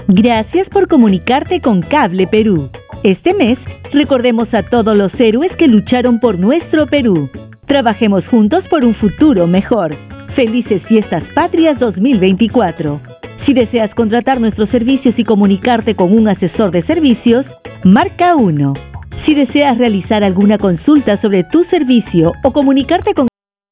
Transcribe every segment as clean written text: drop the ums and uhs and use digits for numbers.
Gracias por comunicarte con Cable Perú. Este mes, recordemos a todos los héroes que lucharon por nuestro Perú. Trabajemos juntos por un futuro mejor. Felices Fiestas Patrias 2024. Si deseas contratar nuestros servicios y comunicarte con un asesor de servicios, marca 1. Si deseas realizar alguna consulta sobre tu servicio o comunicarte con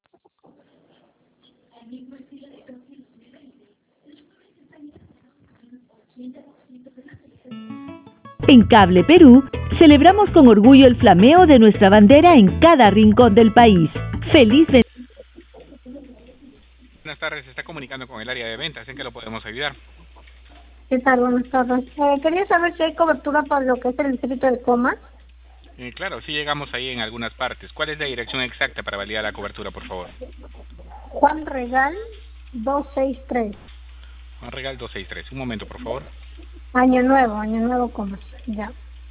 En Cable Perú, celebramos con orgullo el flameo de nuestra bandera en cada rincón del país. ¡Feliz! Buenas tardes, se está comunicando con el área de ventas, ¿en qué lo podemos ayudar? ¿Qué tal? Buenas tardes. Quería saber si hay cobertura para lo que es el distrito de Comas. Claro, sí llegamos ahí en algunas partes. ¿Cuál es la dirección exacta para validar la cobertura, por favor? Juan Regal 263. Juan Regal 263. Un momento, por favor. Año Nuevo Comas. Ya.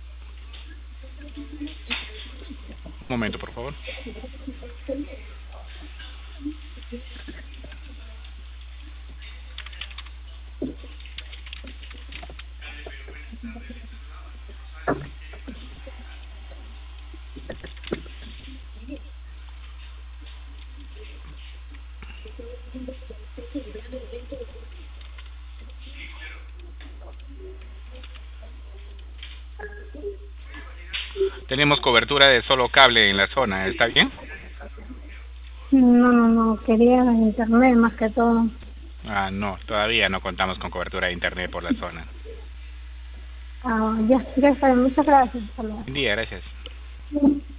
Un momento, por favor. Tenemos cobertura de solo cable en la zona, ¿está bien? No, quería internet más que todo. No, todavía no contamos con cobertura de internet por la zona. Ya está, muchas gracias. Buen día, gracias.